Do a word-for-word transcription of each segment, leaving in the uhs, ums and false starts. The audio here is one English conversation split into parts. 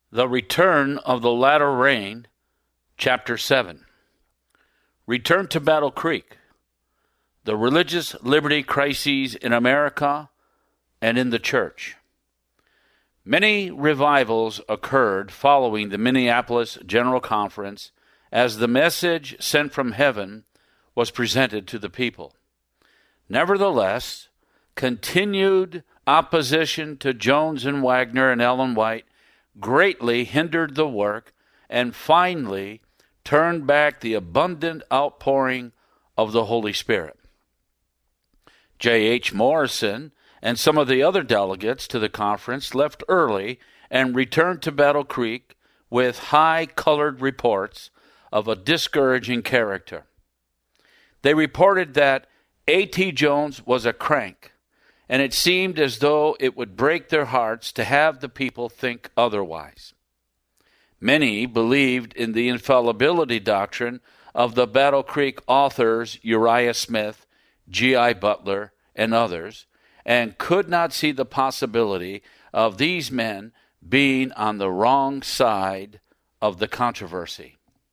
The Return of the Latter Rain, Chapter seven. Return to Battle Creek. The religious liberty crises in America and in the church. Many revivals occurred following the Minneapolis General Conference as the message sent from heaven was presented to the people. Nevertheless, continued opposition to Jones and Wagner and Ellen White greatly hindered the work and finally turned back the abundant outpouring of the Holy Spirit. J H Morrison and some of the other delegates to the conference left early and returned to Battle Creek with high-colored reports of a discouraging character. They reported that A T Jones was a crank, and it seemed as though it would break their hearts to have the people think otherwise. Many believed in the infallibility doctrine of the Battle Creek authors Uriah Smith, G I Butler, and others, and could not see the possibility of these men being on the wrong side of the controversy.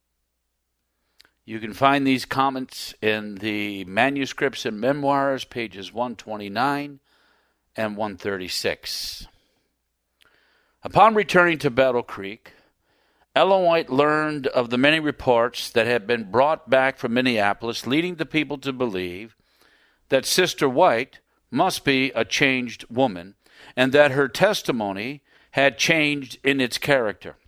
You can find these comments in the Manuscripts and Memoirs, pages one twenty-nine and one thirty-six. Upon returning to Battle Creek, Ellen White learned of the many reports that had been brought back from Minneapolis, leading the people to believe that Sister White must be a changed woman, and that her testimony had changed in its character.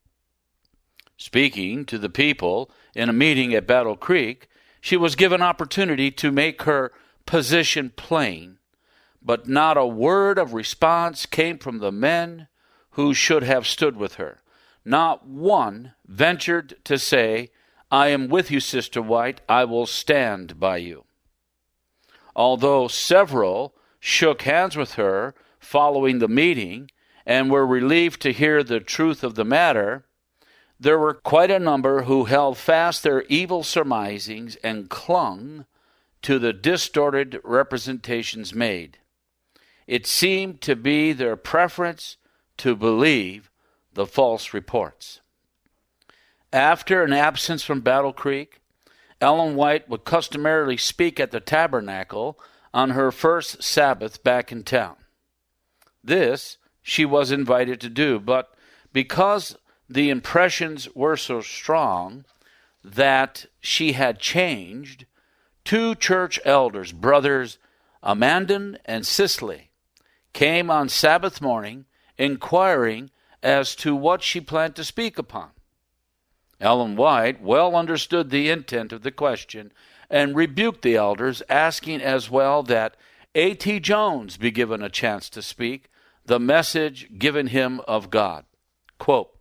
Speaking to the people in a meeting at Battle Creek, she was given opportunity to make her position plain, but not a word of response came from the men who should have stood with her. Not one ventured to say, "I am with you, Sister White, I will stand by you." Although several shook hands with her following the meeting and were relieved to hear the truth of the matter, there were quite a number who held fast their evil surmisings and clung to the distorted representations made. It seemed to be their preference to believe the false reports. After an absence from Battle Creek, Ellen White would customarily speak at the Tabernacle on her first Sabbath back in town. This she was invited to do, but because the impressions were so strong that she had changed, two church elders, brothers Amandon and Sisley, came on Sabbath morning inquiring as to what she planned to speak upon. Ellen White well understood the intent of the question and rebuked the elders, asking as well that A T Jones be given a chance to speak the message given him of God. Quote,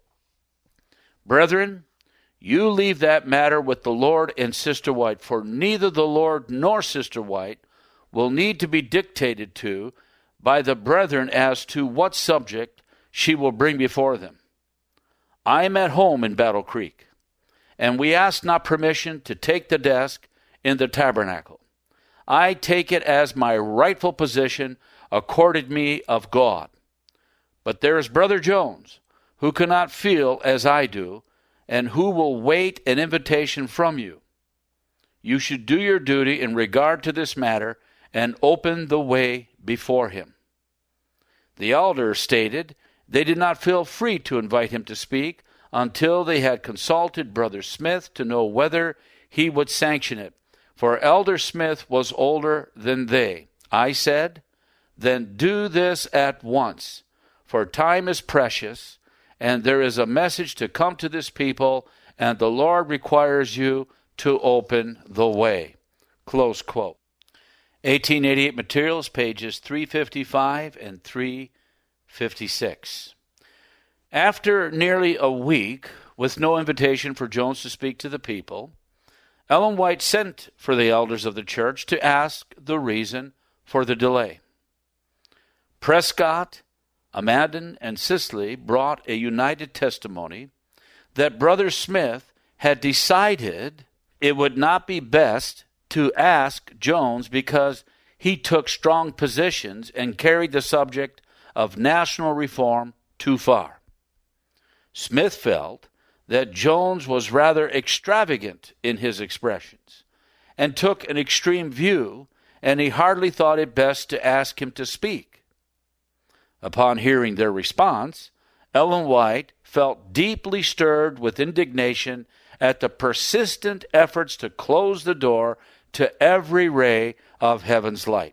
"Brethren, you leave that matter with the Lord and Sister White, for neither the Lord nor Sister White will need to be dictated to by the brethren as to what subject she will bring before them. I am at home in Battle Creek, and we ask not permission to take the desk in the tabernacle. I take it as my rightful position accorded me of God. But there is Brother Jones, who cannot feel as I do, and who will wait an invitation from you. You should do your duty in regard to this matter and open the way before him." The elders stated they did not feel free to invite him to speak until they had consulted Brother Smith to know whether he would sanction it, for Elder Smith was older than they. I said, "Then do this at once, for time is precious, and there is a message to come to this people, and the Lord requires you to open the way." Close quote. eighteen eighty-eight Materials, pages three fifty-five and three fifty-six. After nearly a week, with no invitation for Jones to speak to the people, Ellen White sent for the elders of the church to ask the reason for the delay. Prescott, Amandon, and Sisley brought a united testimony that Brother Smith had decided it would not be best to ask Jones because he took strong positions and carried the subject of national reform too far. Smith felt that Jones was rather extravagant in his expressions and took an extreme view, and he hardly thought it best to ask him to speak. Upon hearing their response, Ellen White felt deeply stirred with indignation at the persistent efforts to close the door to every ray of heaven's light.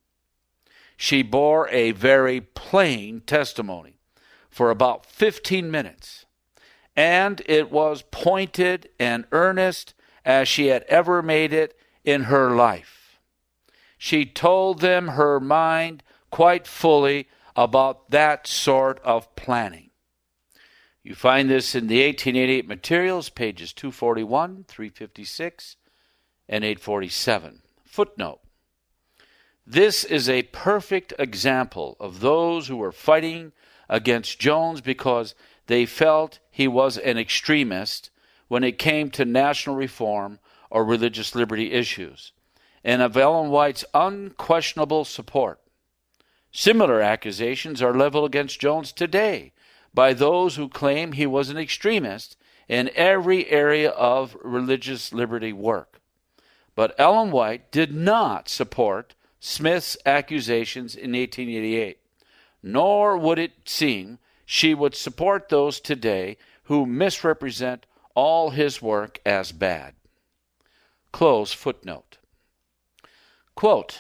She bore a very plain testimony for about fifteen minutes, and it was pointed and earnest as she had ever made it in her life. She told them her mind quite fully about that sort of planning. You find this in the eighteen eighty-eight materials, pages two forty-one, three fifty-six, and eight forty-seven. Footnote: this is a perfect example of those who were fighting against Jones because they felt he was an extremist when it came to national reform or religious liberty issues, and of Ellen White's unquestionable support. Similar accusations are leveled against Jones today by those who claim he was an extremist in every area of religious liberty work. But Ellen White did not support Smith's accusations in eighteen eighty-eight, nor would it seem she would support those today who misrepresent all his work as bad. Close footnote. Quote,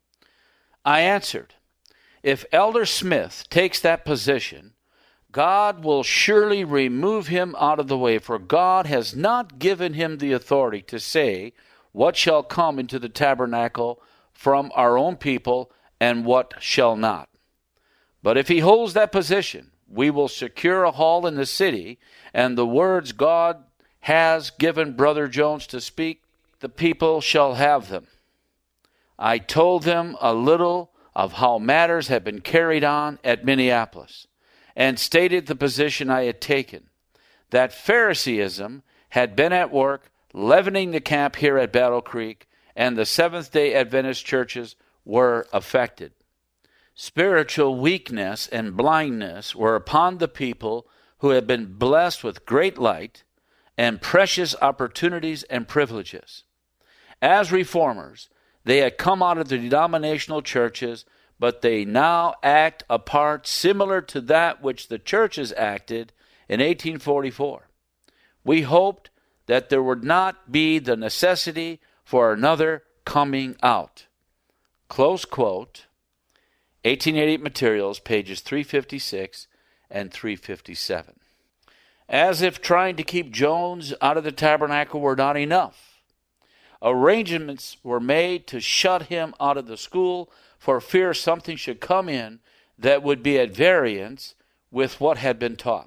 I answered, if Elder Smith takes that position, God will surely remove him out of the way, for God has not given him the authority to say what shall come into the tabernacle from our own people and what shall not. But if he holds that position, we will secure a hall in the city, and the words God has given Brother Jones to speak, the people shall have them. I told them a little of how matters had been carried on at Minneapolis, and stated the position I had taken, that Phariseeism had been at work leavening the camp here at Battle Creek, and the Seventh-day Adventist churches were affected. Spiritual weakness and blindness were upon the people who had been blessed with great light and precious opportunities and privileges. As reformers, they had come out of the denominational churches, but they now act a part similar to that which the churches acted in eighteen forty-four. We hoped that there would not be the necessity for another coming out. Close quote, eighteen eighty-eight materials, pages three fifty-six and three fifty-seven. As if trying to keep Jones out of the tabernacle were not enough, arrangements were made to shut him out of the school for fear something should come in that would be at variance with what had been taught.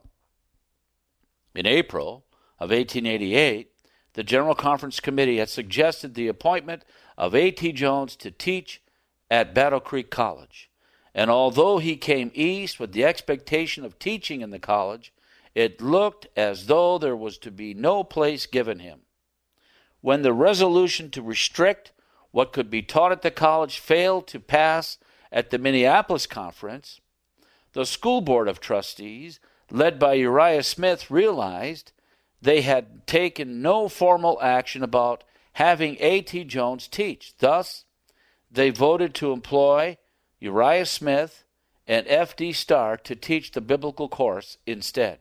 In April of eighteen eighty-eight, the General Conference Committee had suggested the appointment of A T Jones to teach at Battle Creek College, and although he came east with the expectation of teaching in the college, it looked as though there was to be no place given him. When the resolution to restrict what could be taught at the college failed to pass at the Minneapolis Conference, the school board of trustees, led by Uriah Smith, realized they had taken no formal action about having A T Jones teach. Thus, they voted to employ Uriah Smith and F D Starr to teach the biblical course instead.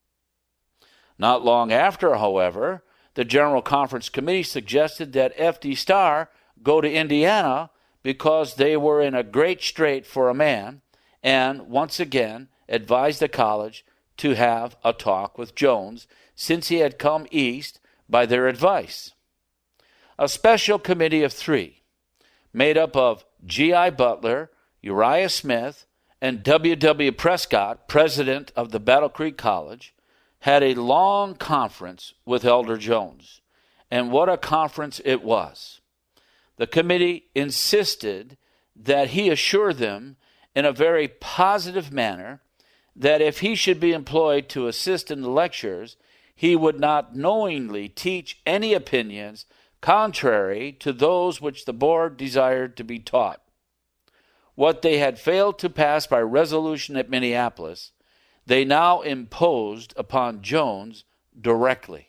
Not long after, however, the General Conference Committee suggested that F D Starr go to Indiana because they were in a great strait for a man, and once again advised the college to have a talk with Jones, since he had come east by their advice. A special committee of three, made up of G I Butler, Uriah Smith, and W W Prescott, president of the Battle Creek College, had a long conference with Elder Jones. And what a conference it was. The committee insisted that he assure them in a very positive manner that if he should be employed to assist in the lectures, he would not knowingly teach any opinions contrary to those which the board desired to be taught. What they had failed to pass by resolution at Minneapolis, they now imposed upon Jones directly.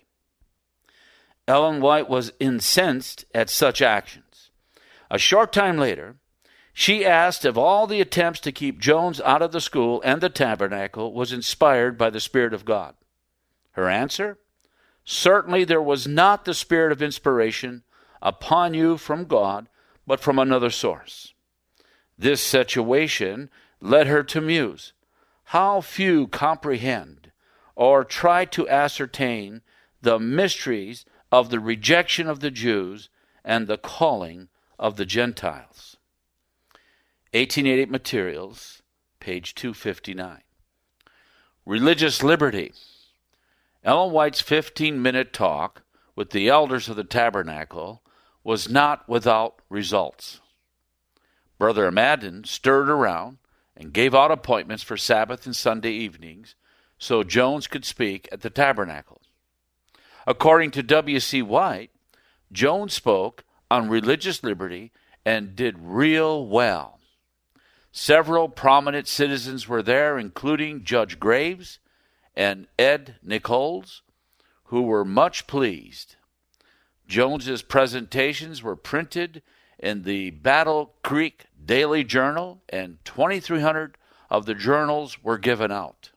Ellen White was incensed at such actions. A short time later, she asked if all the attempts to keep Jones out of the school and the tabernacle was inspired by the Spirit of God. Her answer? Certainly there was not the spirit of inspiration upon you from God, but from another source. This situation led her to muse, how few comprehend or try to ascertain the mysteries of the rejection of the Jews and the calling of the Gentiles. eighteen eighty-eight Materials, page two fifty-nine. Religious liberty. Ellen White's fifteen-minute talk with the elders of the tabernacle was not without results. Brother Madden stirred around and gave out appointments for Sabbath and Sunday evenings so Jones could speak at the tabernacle. According to W C White, Jones spoke on religious liberty and did real well. Several prominent citizens were there, including Judge Graves and Ed Nichols, who were much pleased. Jones's presentations were printed in the Battle Creek Daily Journal, and twenty-three hundred of the journals were given out.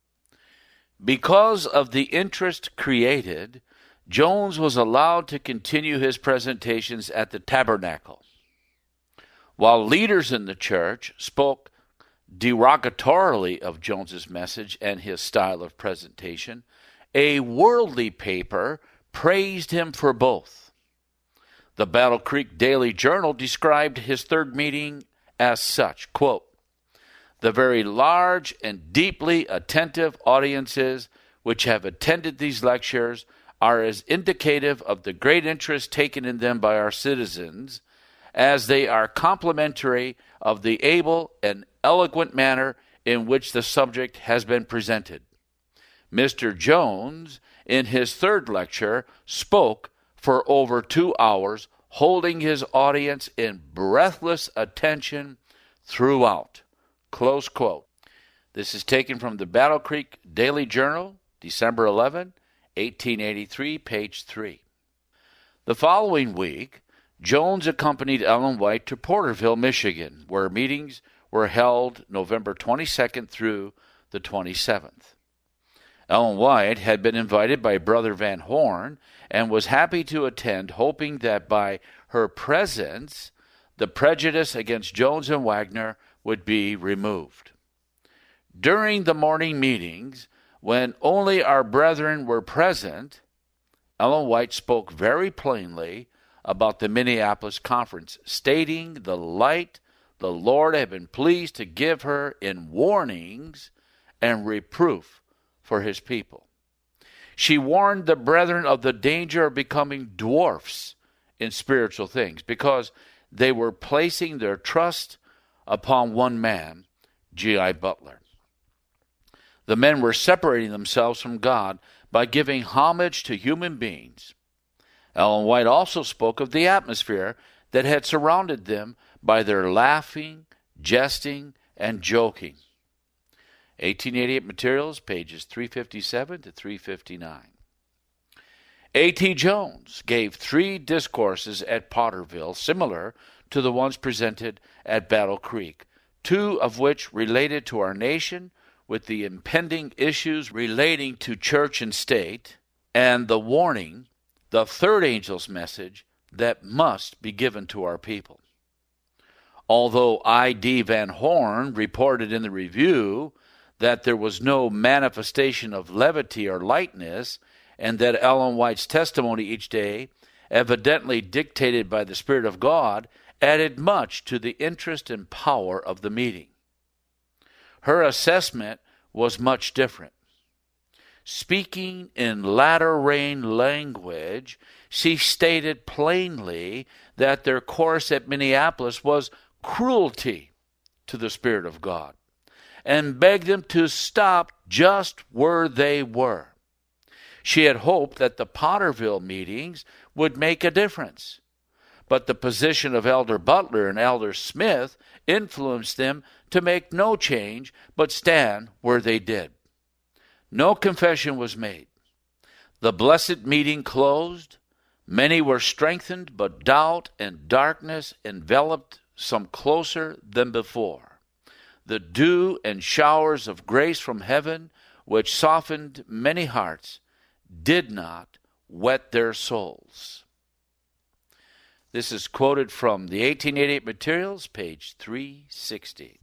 Because of the interest created, Jones was allowed to continue his presentations at the tabernacle. While leaders in the church spoke derogatorily of Jones's message and his style of presentation, a worldly paper praised him for both. The Battle Creek Daily Journal described his third meeting as such, quote, "The very large and deeply attentive audiences which have attended these lectures are as indicative of the great interest taken in them by our citizens as they are complimentary of the able and eloquent manner in which the subject has been presented. Mister Jones, in his third lecture, spoke for over two hours, holding his audience in breathless attention throughout." Close quote. This is taken from the Battle Creek Daily Journal, December eleventh, eighteen eighty-three, page three. The following week, Jones accompanied Ellen White to Porterville, Michigan, where meetings were held November twenty-second through the twenty-seventh. Ellen White had been invited by Brother Van Horn and was happy to attend, hoping that by her presence, the prejudice against Jones and Wagner would be removed. During the morning meetings, when only our brethren were present, Ellen White spoke very plainly about the Minneapolis Conference, stating the light the Lord had been pleased to give her in warnings and reproof for his people. She warned the brethren of the danger of becoming dwarfs in spiritual things because they were placing their trust upon one man, G I Butler. The men were separating themselves from God by giving homage to human beings. Ellen White also spoke of the atmosphere that had surrounded them by their laughing, jesting, and joking. eighteen eighty-eight Materials, pages three fifty-seven to three fifty-nine. A T Jones gave three discourses at Potterville, similar to the ones presented at Battle Creek, two of which related to our nation with the impending issues relating to church and state, and the warning, the third angel's message, that must be given to our people. Although I D Van Horn reported in the review that there was no manifestation of levity or lightness, and that Ellen White's testimony each day, evidently dictated by the Spirit of God, added much to the interest and power of the meeting. Her assessment was much different. Speaking in latter-rain language, she stated plainly that their course at Minneapolis was cruelty to the Spirit of God, and begged them to stop just where they were. She had hoped that the Potterville meetings would make a difference, but the position of Elder Butler and Elder Smith influenced them to make no change but stand where they did. No confession was made. The blessed meeting closed. Many were strengthened, but doubt and darkness enveloped some closer than before. The dew and showers of grace from heaven, which softened many hearts, did not wet their souls. This is quoted from the eighteen eighty-eight Materials, page three sixty.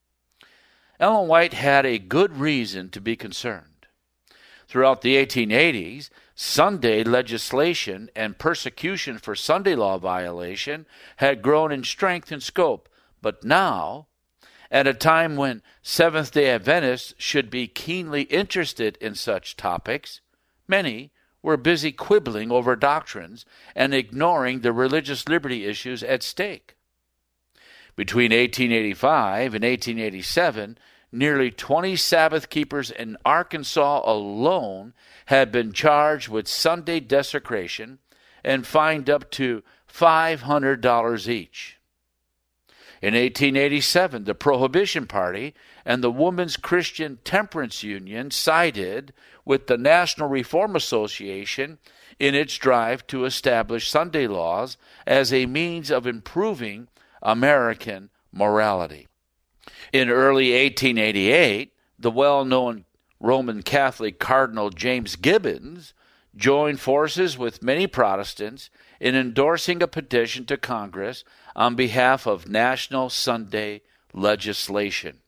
Ellen White had a good reason to be concerned. Throughout the eighteen eighties, Sunday legislation and persecution for Sunday law violation had grown in strength and scope, but now, at a time when Seventh-day Adventists should be keenly interested in such topics, many were busy quibbling over doctrines and ignoring the religious liberty issues at stake. Between eighteen eighty-five and eighteen eighty-seven, nearly twenty Sabbath keepers in Arkansas alone had been charged with Sunday desecration and fined up to five hundred dollars each. In eighteen eighty-seven, the Prohibition Party and the Women's Christian Temperance Union sided with the National Reform Association in its drive to establish Sunday laws as a means of improving American morality. In early eighteen eighty-eight, the well-known Roman Catholic Cardinal James Gibbons joined forces with many Protestants in endorsing a petition to Congress on behalf of national Sunday legislation.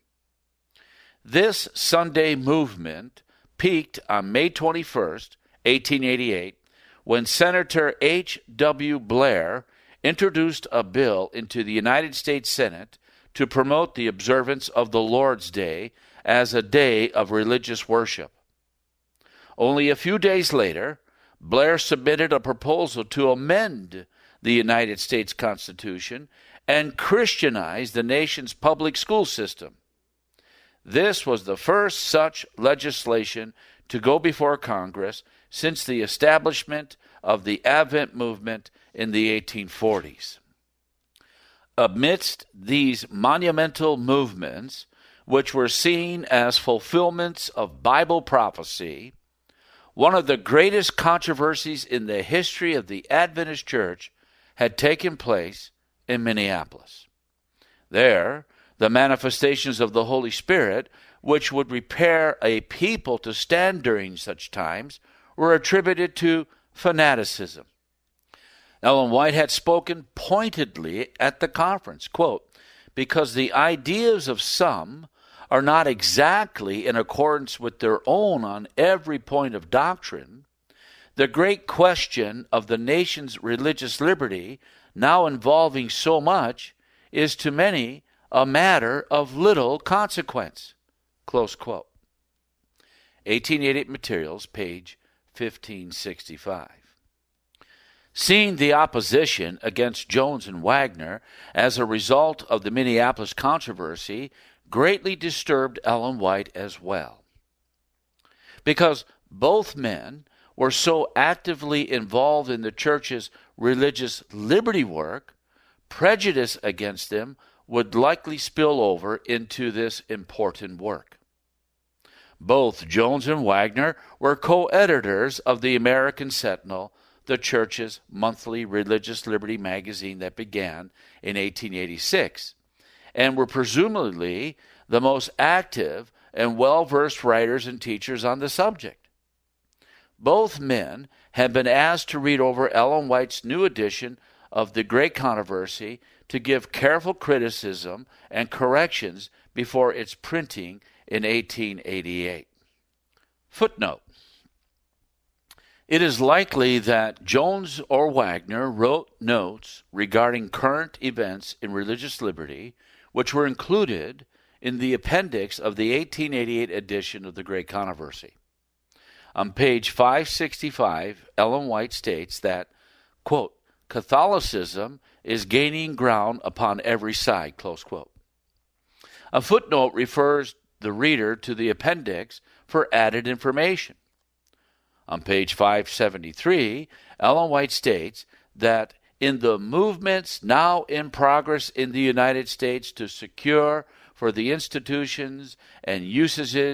This Sunday movement peaked on May twenty-first, eighteen eighty-eight, when Senator H W Blair introduced a bill into the United States Senate to promote the observance of the Lord's Day as a day of religious worship. Only a few days later, Blair submitted a proposal to amend the United States Constitution and Christianize the nation's public school system. This was the first such legislation to go before Congress since the establishment of the Advent movement in the eighteen forties. Amidst these monumental movements, which were seen as fulfillments of Bible prophecy, one of the greatest controversies in the history of the Adventist Church had taken place in Minneapolis. There, the manifestations of the Holy Spirit, which would prepare a people to stand during such times, were attributed to fanaticism. Ellen White had spoken pointedly at the conference, quote, because the ideas of some are not exactly in accordance with their own on every point of doctrine, the great question of the nation's religious liberty, now involving so much, is to many a matter of little consequence. Close quote. eighteen eighty-eight Materials, page fifteen sixty-five. Seeing the opposition against Jones and Wagner as a result of the Minneapolis controversy greatly disturbed Ellen White as well. Because both men were so actively involved in the church's religious liberty work, prejudice against them would likely spill over into this important work. Both Jones and Wagner were co-editors of the American Sentinel, the church's monthly religious liberty magazine that began in eighteen eighty-six, and were presumably the most active and well-versed writers and teachers on the subject. Both men had been asked to read over Ellen White's new edition of The Great Controversy to give careful criticism and corrections before its printing in eighteen eighty-eight. Footnote. It is likely that Jones or Wagner wrote notes regarding current events in religious liberty, which were included in the appendix of the eighteen eighty-eight edition of The Great Controversy. On page five sixty-five, Ellen White states that, quote, Catholicism is gaining ground upon every side, close quote. A footnote refers the reader to the appendix for added information. On page five seventy-three, Ellen White states that in the movements now in progress in the United States to secure for the institutions and usages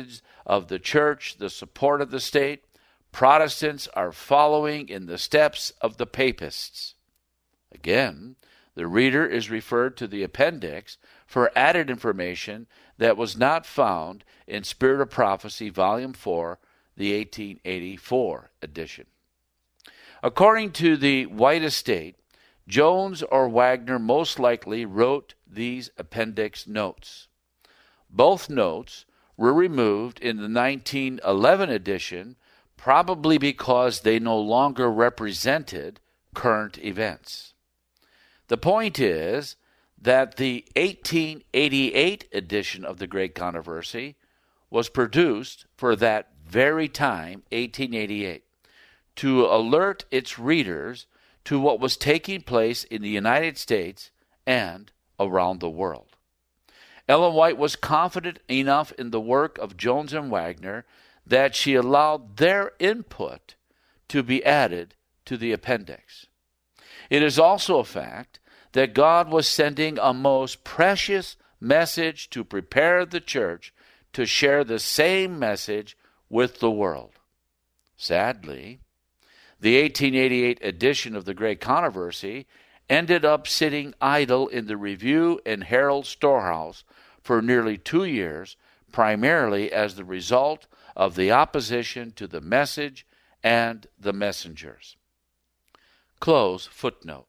of the church, the support of the state, Protestants are following in the steps of the papists. Again, the reader is referred to the appendix for added information that was not found in Spirit of Prophecy, Volume four, the eighteen eighty-four edition. According to the White Estate, Jones or Wagner most likely wrote these appendix notes. Both notes were removed in the nineteen eleven edition, probably because they no longer represented current events. The point is that the eighteen eighty-eight edition of the Great Controversy was produced for that very time, eighteen eighty-eight, to alert its readers to what was taking place in the United States and around the world. Ellen White was confident enough in the work of Jones and Wagner that she allowed their input to be added to the appendix. It is also a fact that God was sending a most precious message to prepare the church to share the same message with the world. Sadly, the eighteen eighty-eight edition of the Great Controversy ended up sitting idle in the Review and Herald storehouse for nearly two years, primarily as the result of the opposition to the message and the messengers. Close footnote.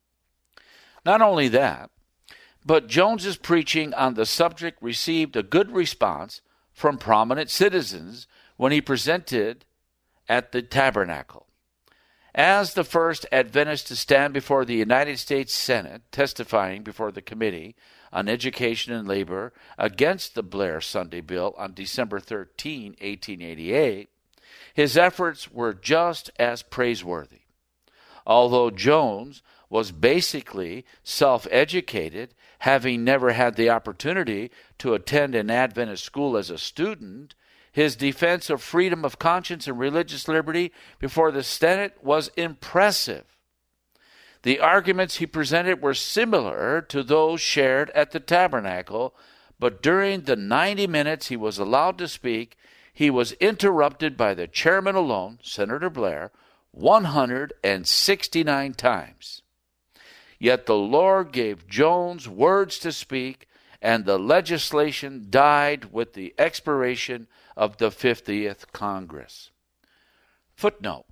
Not only that, but Jones's preaching on the subject received a good response from prominent citizens when he presented at the Tabernacle. As the first Adventist to stand before the United States Senate, testifying before the Committee on Education and Labor against the Blair Sunday Bill on December thirteenth, eighteen eighty-eight, his efforts were just as praiseworthy. Although Jones was basically self-educated, having never had the opportunity to attend an Adventist school as a student, his defense of freedom of conscience and religious liberty before the Senate was impressive. The arguments he presented were similar to those shared at the Tabernacle, but during the ninety minutes he was allowed to speak, he was interrupted by the chairman alone, Senator Blair, one hundred sixty-nine times. Yet the Lord gave Jones words to speak, and the legislation died with the expiration of the fiftieth Congress. Footnote.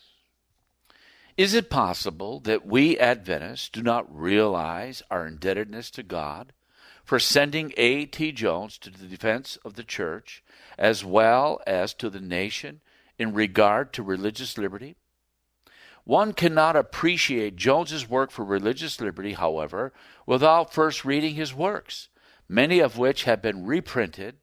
Is it possible that we Adventists do not realize our indebtedness to God for sending A T Jones to the defense of the church as well as to the nation in regard to religious liberty? One cannot appreciate Jones's work for religious liberty, however, without first reading his works, many of which have been reprinted.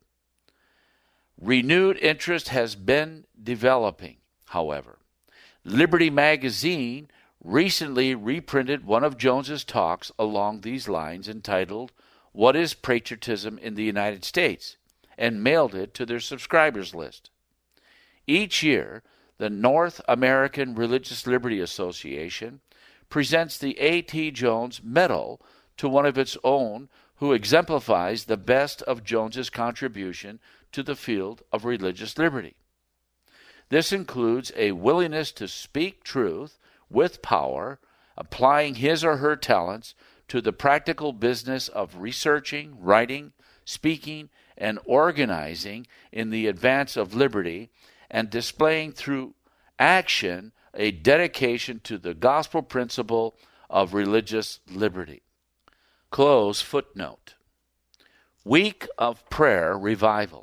Renewed interest has been developing, however. Liberty Magazine recently reprinted one of Jones's talks along these lines entitled, "What is Patriotism in the United States?" and mailed it to their subscribers list. Each year, the North American Religious Liberty Association presents the A T Jones Medal to one of its own who exemplifies the best of Jones's contribution to the field of religious liberty. This includes a willingness to speak truth with power, applying his or her talents to the practical business of researching, writing, speaking, and organizing in the advance of liberty, and displaying through action a dedication to the gospel principle of religious liberty. Close footnote. Week of Prayer Revival.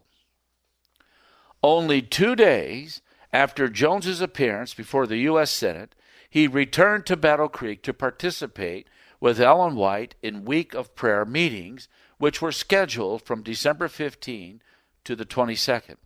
Only two days after Jones's appearance before the U S Senate, he returned to Battle Creek to participate with Ellen White in Week of Prayer meetings, which were scheduled from December fifteenth to the twenty-second.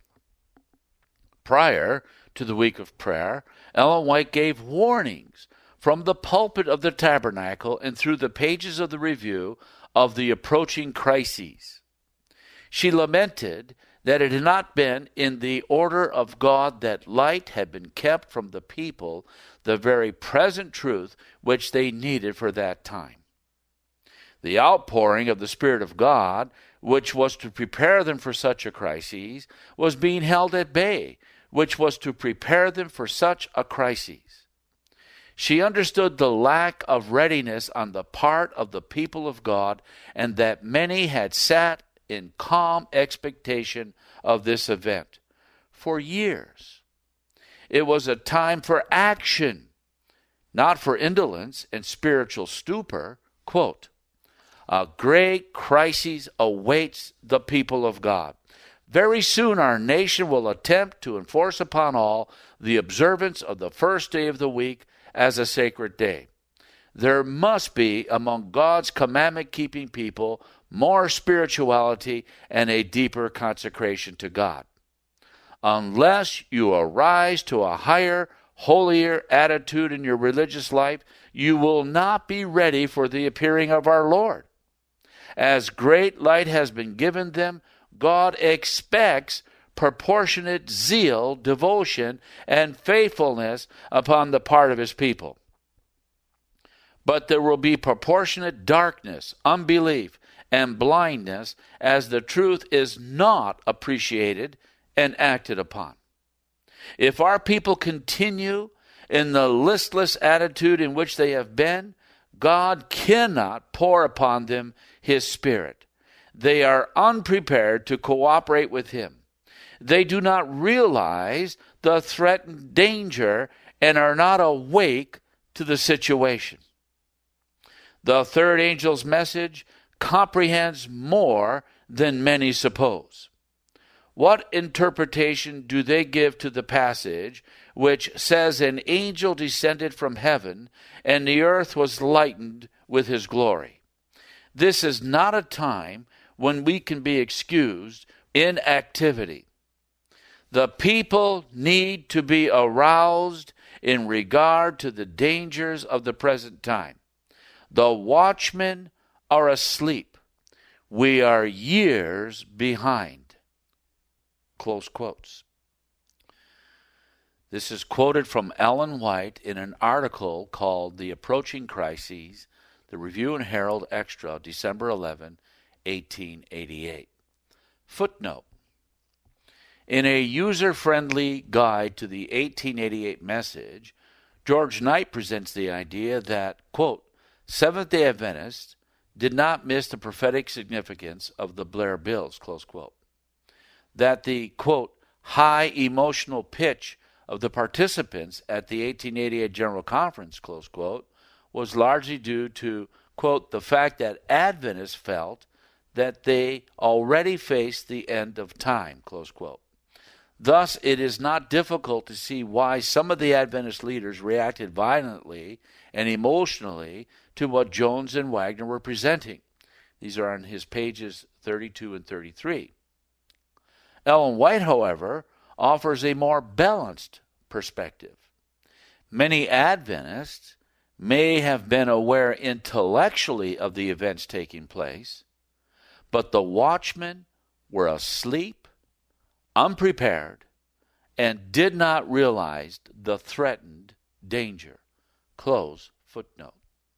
Prior to the Week of Prayer, Ellen White gave warnings from the pulpit of the Tabernacle and through the pages of the Review of the approaching crises. She lamented that it had not been in the order of God that light had been kept from the people, the very present truth which they needed for that time. The outpouring of the Spirit of God which was to prepare them for such a crisis, was being held at bay, which was to prepare them for such a crisis. She understood the lack of readiness on the part of the people of God, and that many had sat in calm expectation of this event for years. It was a time for action, not for indolence and spiritual stupor. Quote, a great crisis awaits the people of God. Very soon our nation will attempt to enforce upon all the observance of the first day of the week as a sacred day. There must be among God's commandment-keeping people more spirituality and a deeper consecration to God. Unless you arise to a higher, holier attitude in your religious life, you will not be ready for the appearing of our Lord. As great light has been given them, God expects proportionate zeal, devotion, and faithfulness upon the part of his people. But there will be proportionate darkness, unbelief, and blindness as the truth is not appreciated and acted upon. If our people continue in the listless attitude in which they have been, God cannot pour upon them his Spirit. They are unprepared to cooperate with him. They do not realize the threatened danger and are not awake to the situation. The third angel's message comprehends more than many suppose. What interpretation do they give to the passage which says an angel descended from heaven and the earth was lightened with his glory? This is not a time when we can be excused in activity. The people need to be aroused in regard to the dangers of the present time. The watchmen are asleep. We are years behind. Close quotes. This is quoted from Ellen White in an article called The Approaching Crises, the Review and Herald Extra, December eleventh, eighteen eighty-eight. Footnote. In a user-friendly guide to the eighteen eighty-eight message, George Knight presents the idea that, quote, Seventh-day Adventists did not miss the prophetic significance of the Blair Bills, close quote. That the, quote, high emotional pitch of the participants at the eighteen eighty-eight General Conference, close quote, was largely due to, quote, the fact that Adventists felt that they already faced the end of time, close quote. Thus, it is not difficult to see why some of the Adventist leaders reacted violently and emotionally to what Jones and Wagner were presenting. These are on his pages thirty-two and thirty-three. Ellen White, however, offers a more balanced perspective. Many Adventists may have been aware intellectually of the events taking place, but the watchmen were asleep, unprepared, and did not realize the threatened danger. Close footnote.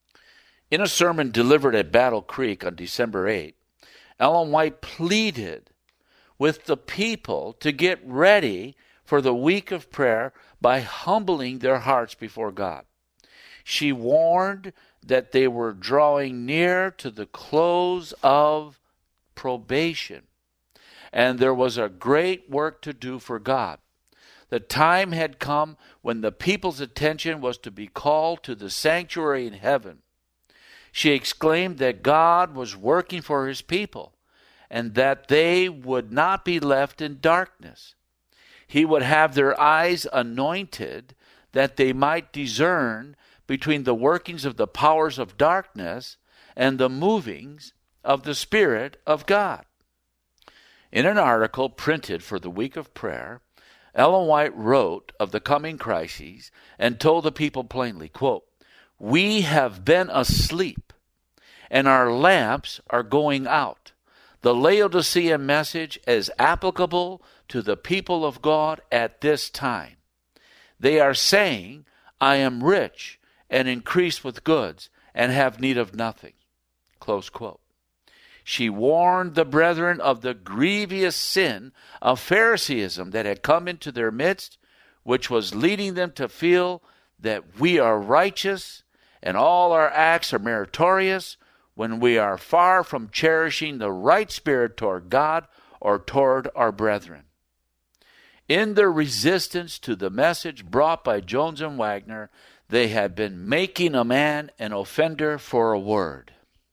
In a sermon delivered at Battle Creek on December eighth, Ellen White pleaded with the people to get ready for the week of prayer by humbling their hearts before God. She warned that they were drawing near to the close of probation, and there was a great work to do for God. The time had come when the people's attention was to be called to the sanctuary in heaven. She exclaimed that God was working for his people and that they would not be left in darkness. He would have their eyes anointed that they might discern between the workings of the powers of darkness and the movings of the Spirit of God. In an article printed for the Week of Prayer, Ellen White wrote of the coming crises and told the people plainly, quote, we have been asleep and our lamps are going out. The Laodicean message is applicable to the people of God at this time. They are saying, I am rich and increased with goods and have need of nothing. Close quote. she warned the brethren of the grievous sin of Phariseeism that had come into their midst, which was leading them to feel that we are righteous and all our acts are meritorious, when we are far from cherishing the right spirit toward God or toward our brethren. In their resistance to the message brought by Jones and Wagner, they had been making a man an offender for a word.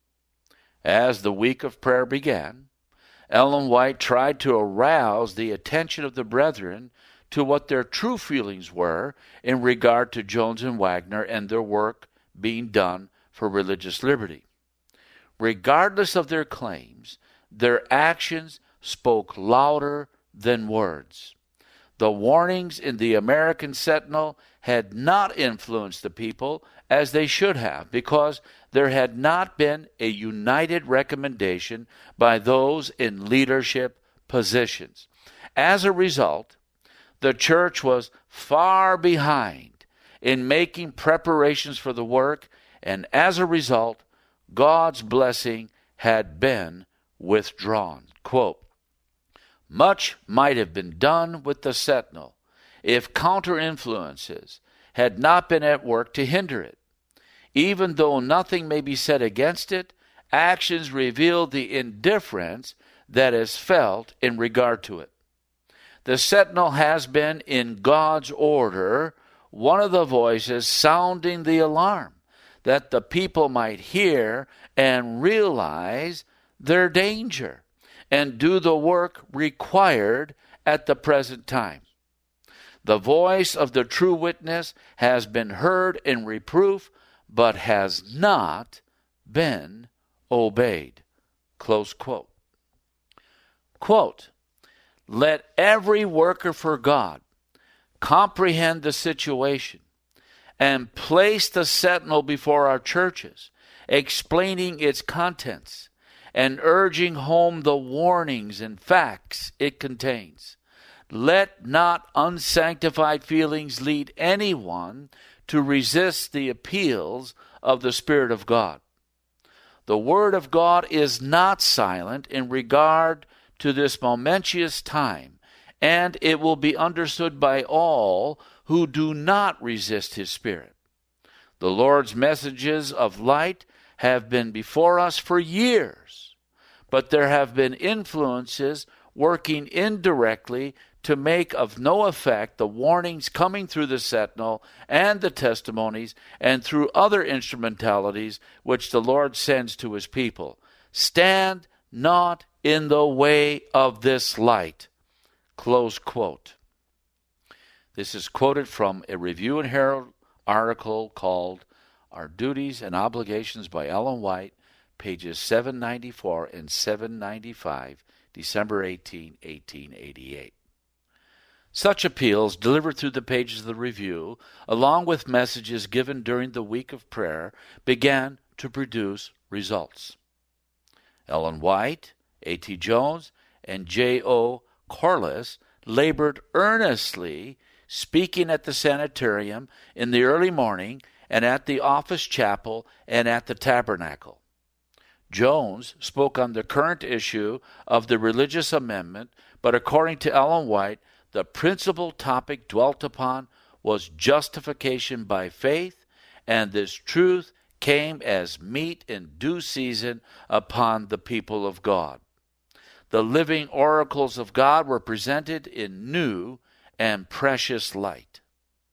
As the week of prayer began, Ellen White tried to arouse the attention of the brethren to what their true feelings were in regard to Jones and Wagner and their work being done for religious liberty. Regardless of their claims, their actions spoke louder than words. The warnings in the American Sentinel had not influenced the people as they should have, because there had not been a united recommendation by those in leadership positions. As a result, the church was far behind in making preparations for the work, and as a result, God's blessing had been withdrawn. Quote, much might have been done with the Sentinel if counter-influences had not been at work to hinder it. Even though nothing may be said against it, actions reveal the indifference that is felt in regard to it. The Sentinel has been, in God's order, one of the voices sounding the alarm, that the people might hear and realize their danger and do the work required at the present time. The voice of the true witness has been heard in reproof, but has not been obeyed. Close quote. Quote, let every worker for God comprehend the situation and place the Sentinel before our churches, explaining its contents and urging home the warnings and facts it contains. Let not unsanctified feelings lead anyone to resist the appeals of the Spirit of God. The Word of God is not silent in regard to this momentous time, and it will be understood by all who do not resist His Spirit. The Lord's messages of light have been before us for years, but there have been influences working indirectly to make of no effect the warnings coming through the Sentinel and the testimonies and through other instrumentalities which the Lord sends to His people. Stand not in the way of this light. Close quote. This is quoted from a Review and Herald article called Our Duties and Obligations by Ellen White, pages seven ninety-four and seven ninety-five, December eighteenth, eighteen eighty-eight. Such appeals, delivered through the pages of the Review, along with messages given during the week of prayer, began to produce results. Ellen White, A T Jones, and J O Corliss labored earnestly, speaking at the sanitarium in the early morning and at the office chapel and at the tabernacle. Jones spoke on the current issue of the religious amendment, but according to Ellen White, the principal topic dwelt upon was justification by faith, and this truth came as meat in due season upon the people of God. The living oracles of God were presented in new and precious light.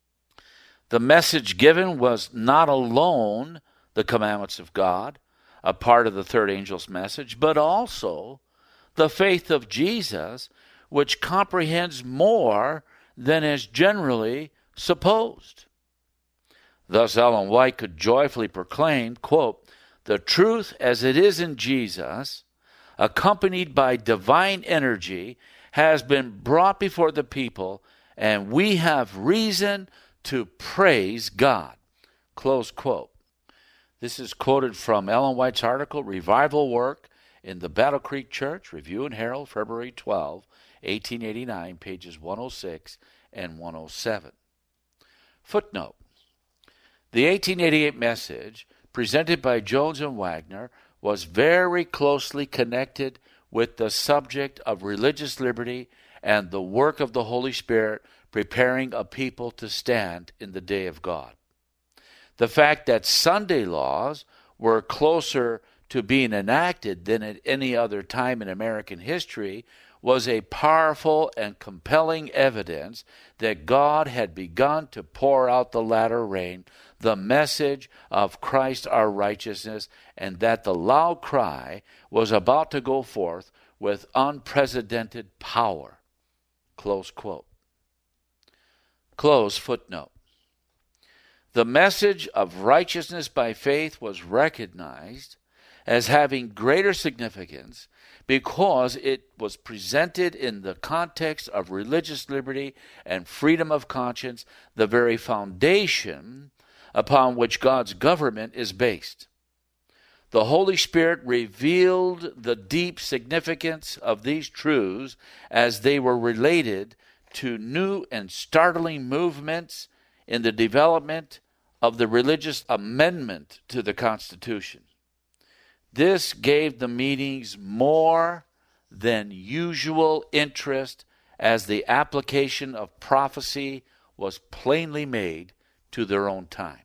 The message given was not alone the commandments of God, a part of the third angel's message, but also the faith of Jesus, which comprehends more than is generally supposed. Thus Ellen White could joyfully proclaim, quote, the truth as it is in Jesus, accompanied by divine energy, has been brought before the people, and we have reason to praise God. Close quote. This is quoted from Ellen White's article, Revival Work in the Battle Creek Church, Review and Herald, February twelfth, eighteen eighty-nine, pages one oh six and one oh seven. Footnote. The eighteen eighty-eight message presented by Jones and Wagner was very closely connected with the subject of religious liberty and the work of the Holy Spirit preparing a people to stand in the day of God. The fact that Sunday laws were closer to being enacted than at any other time in American history was a powerful and compelling evidence that God had begun to pour out the latter rain, the message of Christ our righteousness, and that the loud cry was about to go forth with unprecedented power. Close quote. Close footnote. The message of righteousness by faith was recognized as having greater significance because it was presented in the context of religious liberty and freedom of conscience, the very foundation upon which God's government is based. The Holy Spirit revealed the deep significance of these truths as they were related to new and startling movements in the development of the religious amendment to the Constitution. This gave the meetings more than usual interest as the application of prophecy was plainly made to their own time.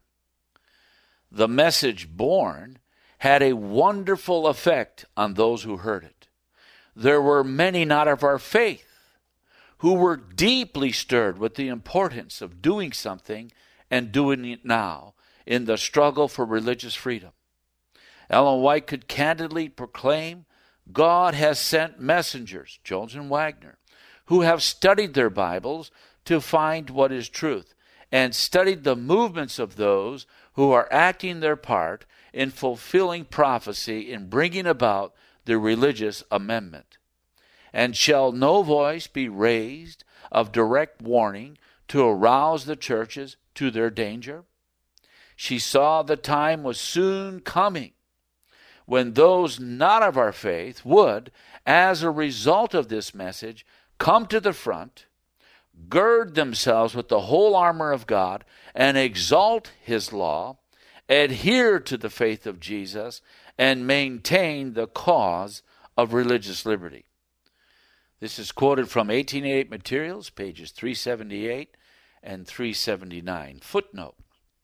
The message born had a wonderful effect on those who heard it. There were many not of our faith who were deeply stirred with the importance of doing something and doing it now in the struggle for religious freedom. Ellen White could candidly proclaim, God has sent messengers, Jones and Wagner, who have studied their Bibles to find what is truth, and studied the movements of those who are acting their part in fulfilling prophecy in bringing about the religious amendment. And shall no voice be raised of direct warning to arouse the churches to their danger? She saw the time was soon coming when those not of our faith would, as a result of this message, come to the front, gird themselves with the whole armor of God, and exalt his law, adhere to the faith of Jesus, and maintain the cause of religious liberty. This is quoted from eighteen eighty-eight Materials, pages three seventy-eight and three seventy-nine. Footnote.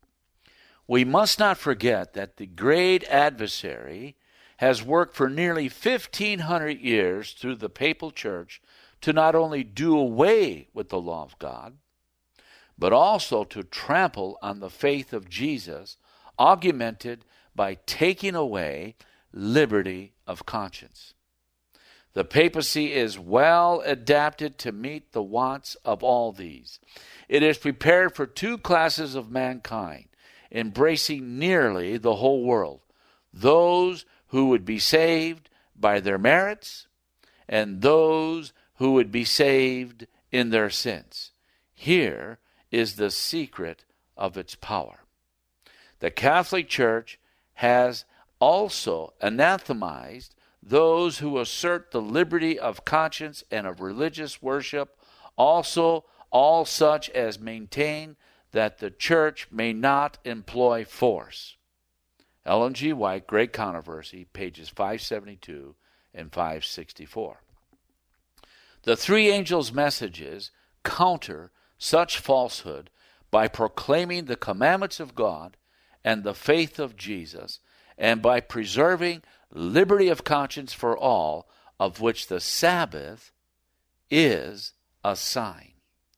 We must not forget that the great adversary has worked for nearly fifteen hundred years through the papal church to not only do away with the law of God, but also to trample on the faith of Jesus, augmented by taking away liberty of conscience. The papacy is well adapted to meet the wants of all these. It is prepared for two classes of mankind, embracing nearly the whole world, those who would be saved by their merits and those who would be saved in their sins. Here is the secret of its power. The Catholic Church has also anathemized those who assert the liberty of conscience and of religious worship, also all such as maintain that the church may not employ force. Ellen G. White, Great Controversy, pages five seventy-two and five sixty-four. The three angels' messages counter such falsehood by proclaiming the commandments of God and the faith of Jesus, and by preserving liberty of conscience for all, of which the Sabbath is a sign.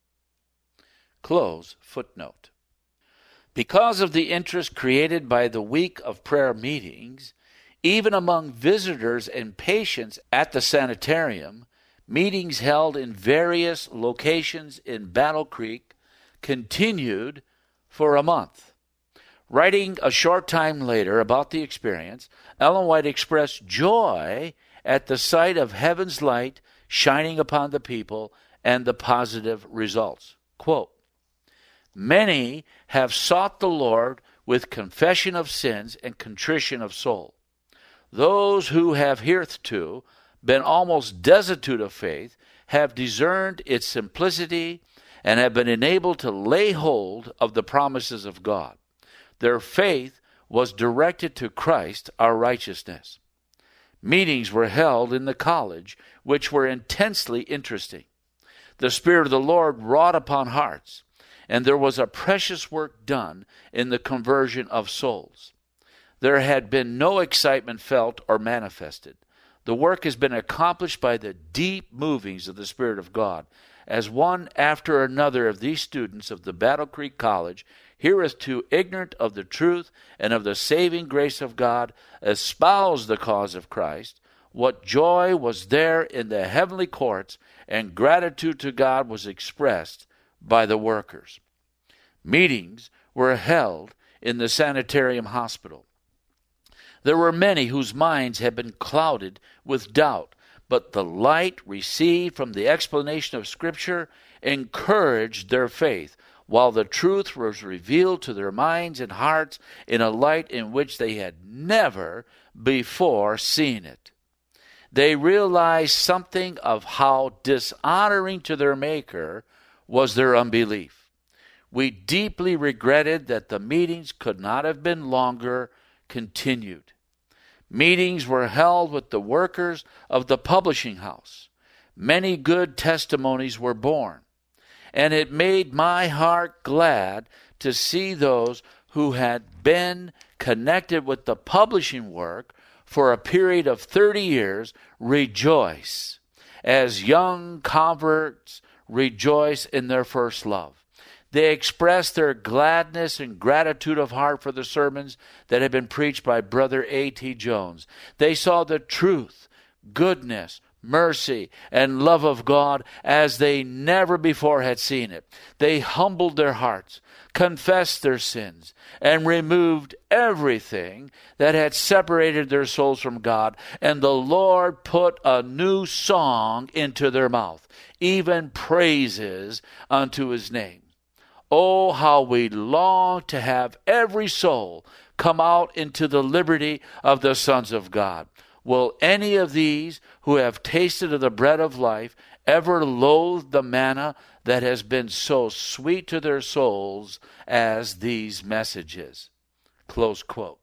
Close footnote. Because of the interest created by the week of prayer meetings, even among visitors and patients at the sanitarium, meetings held in various locations in Battle Creek continued for a month. Writing a short time later about the experience, Ellen White expressed joy at the sight of heaven's light shining upon the people and the positive results. Quote, many have sought the Lord with confession of sins and contrition of soul. Those who have hitherto been almost destitute of faith have discerned its simplicity and have been enabled to lay hold of the promises of God. Their faith was directed to Christ, our righteousness. Meetings were held in the college, which were intensely interesting. The Spirit of the Lord wrought upon hearts, and there was a precious work done in the conversion of souls. There had been no excitement felt or manifested. The work has been accomplished by the deep movings of the Spirit of God, as one after another of these students of the Battle Creek College, hereunto ignorant of the truth and of the saving grace of God, espoused the cause of Christ. What joy was there in the heavenly courts, and gratitude to God was expressed by the workers. Meetings were held in the sanitarium hospital. There were many whose minds had been clouded with doubt, but the light received from the explanation of Scripture encouraged their faith, while the truth was revealed to their minds and hearts in a light in which they had never before seen it. They realized something of how dishonoring to their Maker was their unbelief. We deeply regretted that the meetings could not have been longer continued. Meetings were held with the workers of the publishing house. Many good testimonies were born, and it made my heart glad to see those who had been connected with the publishing work for a period of thirty years rejoice, as young converts rejoice in their first love. They expressed their gladness and gratitude of heart for the sermons that had been preached by Brother A T Jones. They saw the truth, goodness, mercy, and love of God as they never before had seen it. They humbled their hearts, confessed their sins, and removed everything that had separated their souls from God, and the Lord put a new song into their mouth, even praises unto his name. Oh, how we long to have every soul come out into the liberty of the sons of God. Will any of these who have tasted of the bread of life ever loathe the manna that has been so sweet to their souls as these messages? Close quote.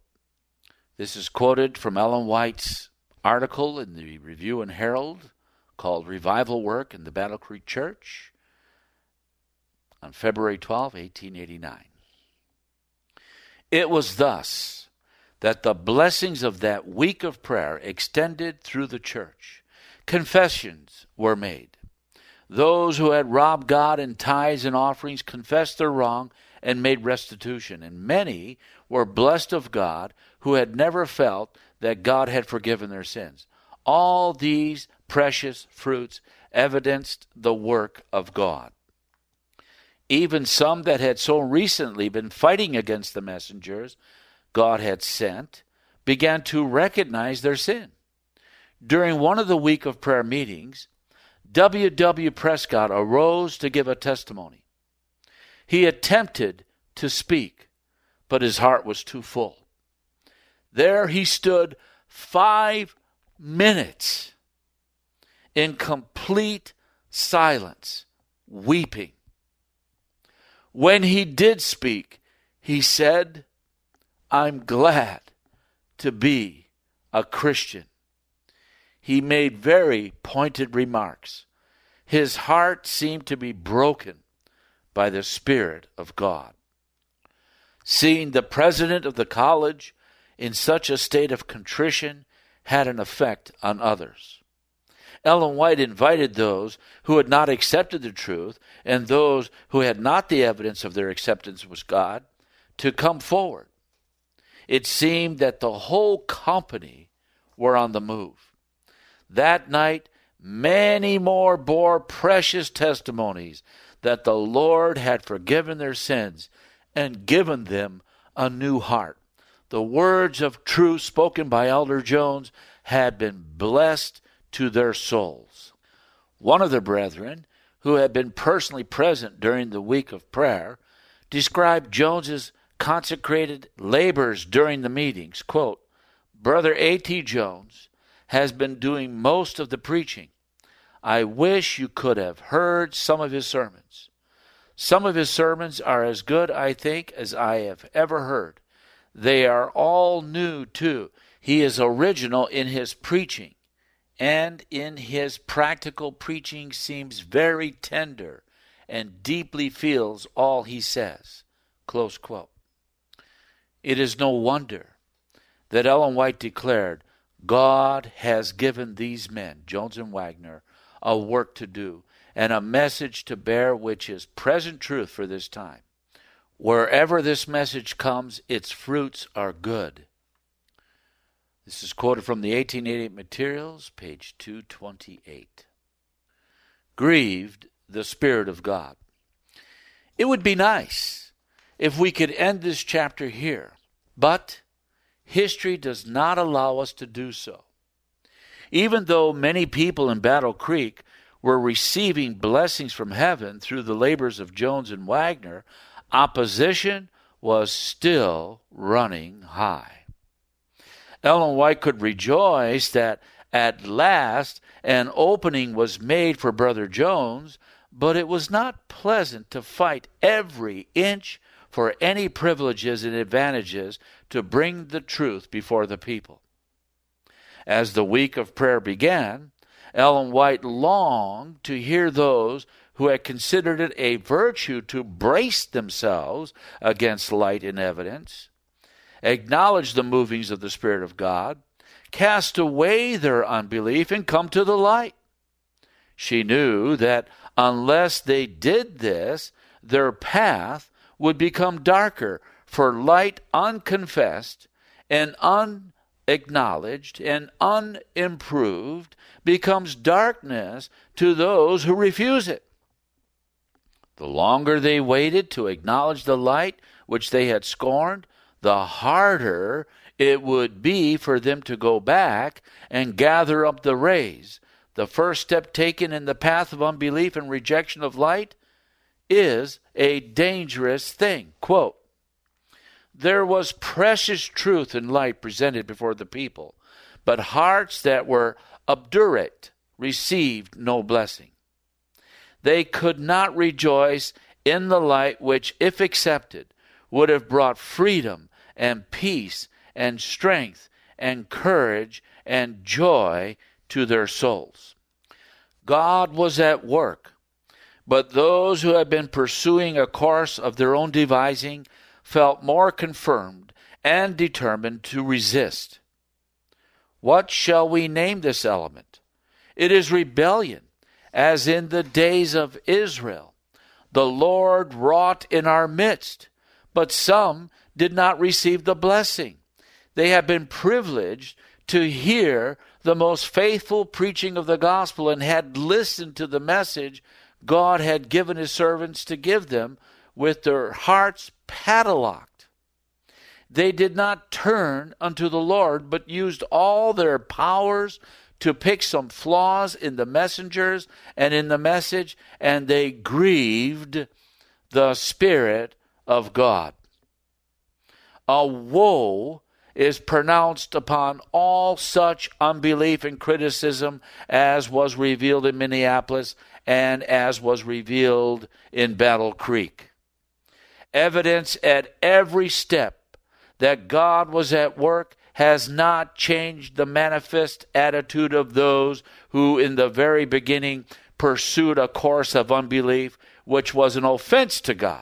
This is quoted from Ellen White's article in the Review and Herald called Revival Work in the Battle Creek Church on February twelfth, eighteen eighty-nine. It was thus that the blessings of that week of prayer extended through the church. Confessions were made. Those who had robbed God in tithes and offerings confessed their wrong and made restitution, and many were blessed of God who had never felt that God had forgiven their sins. All these precious fruits evidenced the work of God. Even some that had so recently been fighting against the messengers God had sent began to recognize their sin. During one of the week of prayer meetings, W W Prescott arose to give a testimony. He attempted to speak, but his heart was too full. There he stood five minutes in complete silence, weeping. When he did speak, he said, "I'm glad to be a Christian." He made very pointed remarks. His heart seemed to be broken by the Spirit of God. Seeing the president of the college in such a state of contrition had an effect on others. Ellen White invited those who had not accepted the truth and those who had not the evidence of their acceptance with God to come forward. It seemed that the whole company were on the move. That night, many more bore precious testimonies that the Lord had forgiven their sins and given them a new heart. The words of truth spoken by Elder Jones had been blessed to their souls. One of the brethren, who had been personally present during the week of prayer, described Jones's consecrated labors during the meetings. Quote, "Brother A T Jones has been doing most of the preaching. I wish you could have heard some of his sermons. Some of his sermons are as good, I think, as I have ever heard. They are all new, too. He is original in his preaching, and in his practical preaching seems very tender and deeply feels all he says. Close quote. It is no wonder that Ellen White declared, God has given these men, Jones and Wagner, a work to do and a message to bear which is present truth for this time. Wherever this message comes, its fruits are good. This is quoted from the eighteen eighty-eight Materials, page two twenty-eight. Grieved the Spirit of God. It would be nice if we could end this chapter here, but history does not allow us to do so. Even though many people in Battle Creek were receiving blessings from heaven through the labors of Jones and Wagner, opposition was still running high. Ellen White could rejoice that at last an opening was made for Brother Jones, but it was not pleasant to fight every inch for any privileges and advantages to bring the truth before the people. As the week of prayer began, Ellen White longed to hear those who had considered it a virtue to brace themselves against light and evidence, acknowledge the movings of the Spirit of God, cast away their unbelief, and come to the light. She knew that unless they did this, their path would become darker, for light unconfessed and unacknowledged and unimproved becomes darkness to those who refuse it. The longer they waited to acknowledge the light which they had scorned, the harder it would be for them to go back and gather up the rays. The first step taken in the path of unbelief and rejection of light is a dangerous thing. Quote, there was precious truth and light presented before the people, but hearts that were obdurate received no blessing. They could not rejoice in the light which, if accepted, would have brought freedom and peace and strength and courage and joy to their souls. God was at work, but those who had been pursuing a course of their own devising felt more confirmed and determined to resist. What shall we name this element? It is rebellion, as in the days of Israel. The Lord wrought in our midst, but some did not receive the blessing. They have been privileged to hear the most faithful preaching of the gospel and had listened to the message God had given his servants to give them with their hearts padlocked. They did not turn unto the Lord, but used all their powers to pick some flaws in the messengers and in the message, and they grieved the Spirit of God. A woe is pronounced upon all such unbelief and criticism as was revealed in Minneapolis and as was revealed in Battle Creek. Evidence at every step that God was at work has not changed the manifest attitude of those who in the very beginning pursued a course of unbelief which was an offense to God.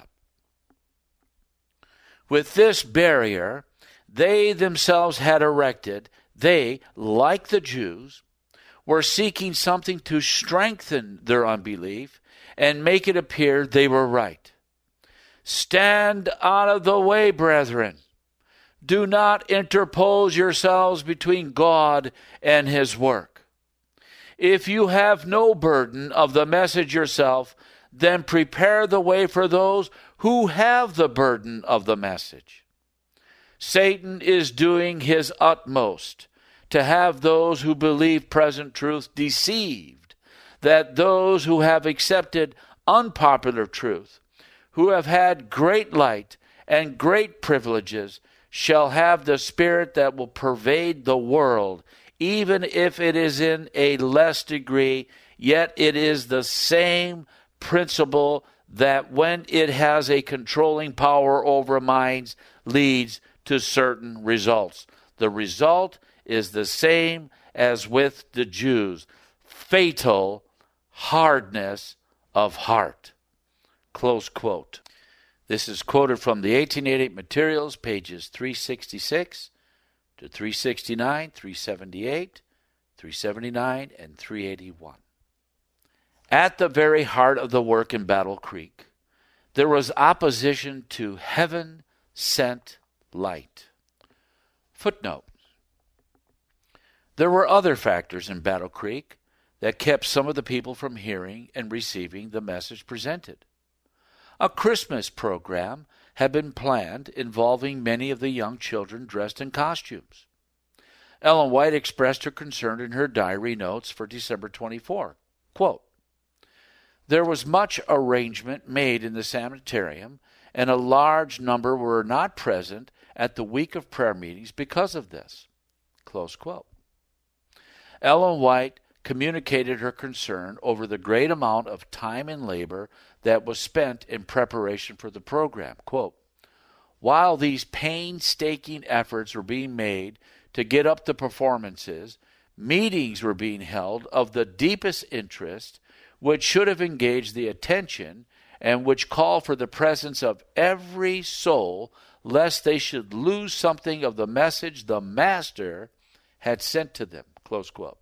With this barrier they themselves had erected, they, like the Jews, were seeking something to strengthen their unbelief and make it appear they were right. Stand out of the way, brethren. Do not interpose yourselves between God and his work. If you have no burden of the message yourself, then prepare the way for those who have the burden of the message. Satan is doing his utmost to have those who believe present truth deceived, that those who have accepted unpopular truth, who have had great light and great privileges, shall have the spirit that will pervade the world, even if it is in a less degree, yet it is the same principle that when it has a controlling power over minds leads to certain results. The result is the same as with the Jews, fatal hardness of heart. Close quote. This is quoted from the eighteen eighty-eight Materials, pages three sixty-six to three sixty-nine, three seventy-eight, three seventy-nine, and three eighty-one. At the very heart of the work in Battle Creek, there was opposition to heaven-sent light. Footnote. There were other factors in Battle Creek that kept some of the people from hearing and receiving the message presented. A Christmas program had been planned involving many of the young children dressed in costumes. Ellen White expressed her concern in her diary notes for December twenty-fourth. Quote, "There was much arrangement made in the sanitarium, and a large number were not present at the week of prayer meetings because of this." Close quote. Ellen White communicated her concern over the great amount of time and labor that was spent in preparation for the program. Quote, "While these painstaking efforts were being made to get up the performances, meetings were being held of the deepest interest, which should have engaged the attention and which call for the presence of every soul, lest they should lose something of the message the Master had sent to them." Close quote.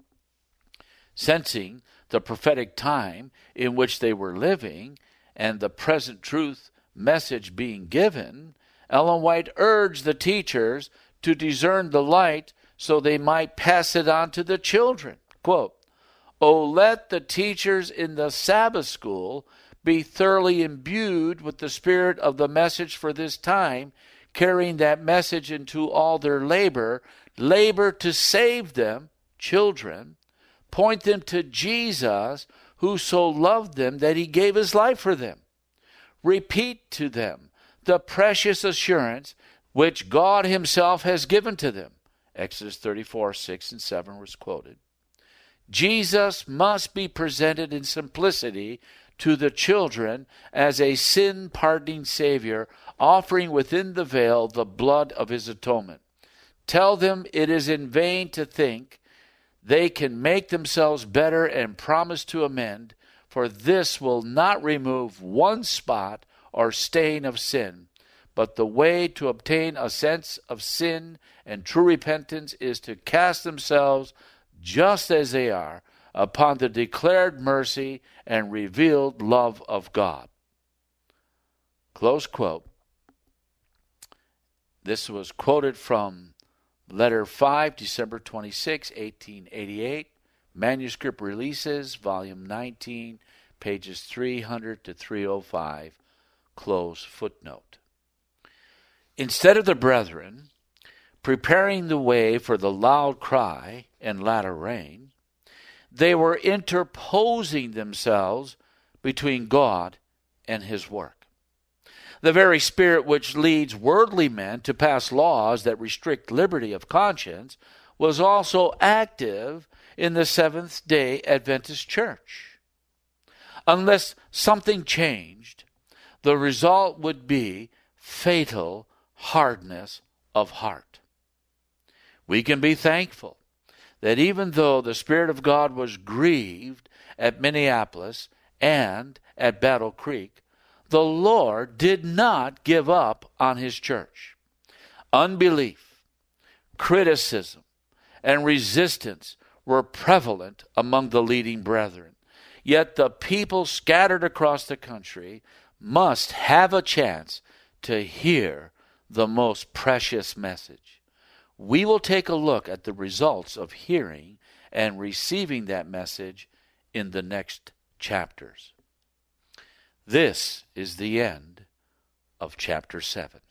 Sensing the prophetic time in which they were living and the present truth message being given, Ellen White urged the teachers to discern the light so they might pass it on to the children. Quote, "Oh, let the teachers in the Sabbath school be thoroughly imbued with the spirit of the message for this time, carrying that message into all their labor, labor to save them, children, point them to Jesus, who so loved them that he gave his life for them. Repeat to them the precious assurance which God himself has given to them." Exodus thirty-four, six and seven was quoted. Jesus must be presented in simplicity to the children as a sin-pardoning Savior, offering within the veil the blood of his atonement. Tell them it is in vain to think they can make themselves better and promise to amend, for this will not remove one spot or stain of sin. But the way to obtain a sense of sin and true repentance is to cast themselves, just as they are, upon the declared mercy and revealed love of God. Close quote. This was quoted from Letter five, December twenty-sixth, eighteen eighty-eight, Manuscript Releases, Volume nineteen, pages three hundred to three oh five, close footnote. Instead of the brethren preparing the way for the loud cry and latter rain, they were interposing themselves between God and his work. The very spirit which leads worldly men to pass laws that restrict liberty of conscience was also active in the Seventh-day Adventist Church. Unless something changed, the result would be fatal hardness of heart. We can be thankful that even though the Spirit of God was grieved at Minneapolis and at Battle Creek, the Lord did not give up on his church. Unbelief, criticism, and resistance were prevalent among the leading brethren. Yet the people scattered across the country must have a chance to hear the most precious message. We will take a look at the results of hearing and receiving that message in the next chapters. This is the end of chapter seven.